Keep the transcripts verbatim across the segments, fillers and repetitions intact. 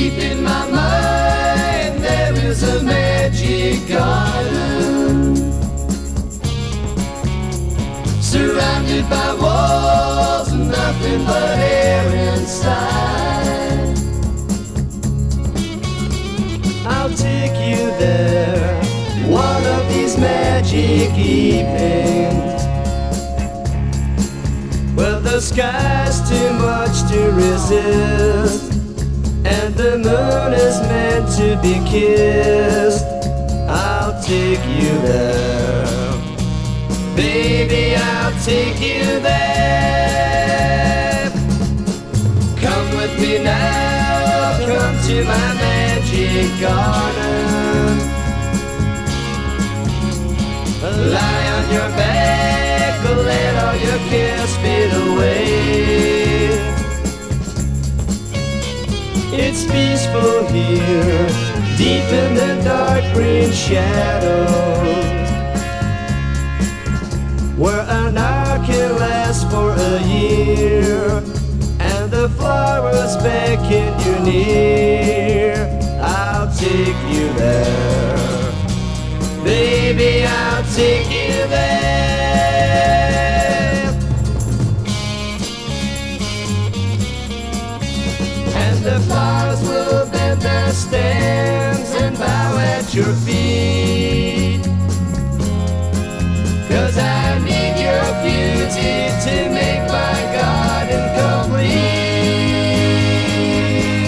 Deep in my mind there is a magic garden, surrounded by walls, nothing but air inside. I'll take you there one of these magic evenings, well, the sky's too much to resist, and the moon is meant to be kissed. I'll take you there, baby, I'll take you there. Come with me now, come to my magic garden. Lie on your back, let all your cares fade away. It's peaceful here, deep in the dark green shadows, where an hour can last for a year, and the flowers beckon you near. I'll take you there, baby, I'll take you there. And the flowers will bend their stems and bow at your feet, 'cause I need your beauty to make my garden complete.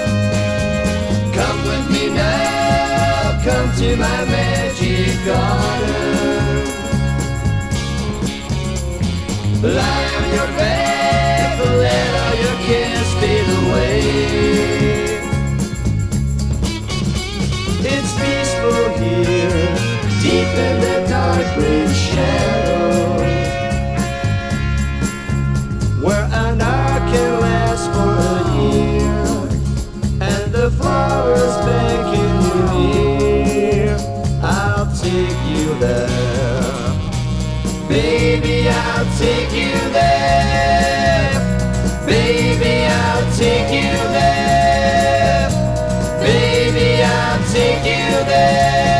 Come with me now, come to my magic garden. Lie on your back, let all your cares fade away. It's peaceful here, deep in the dark green shadows, where an hour can last for a year, and the flowers beckon you near. I'll take you there, baby, I'll take you there. Baby, I'll take you there. Baby, I'll take you there.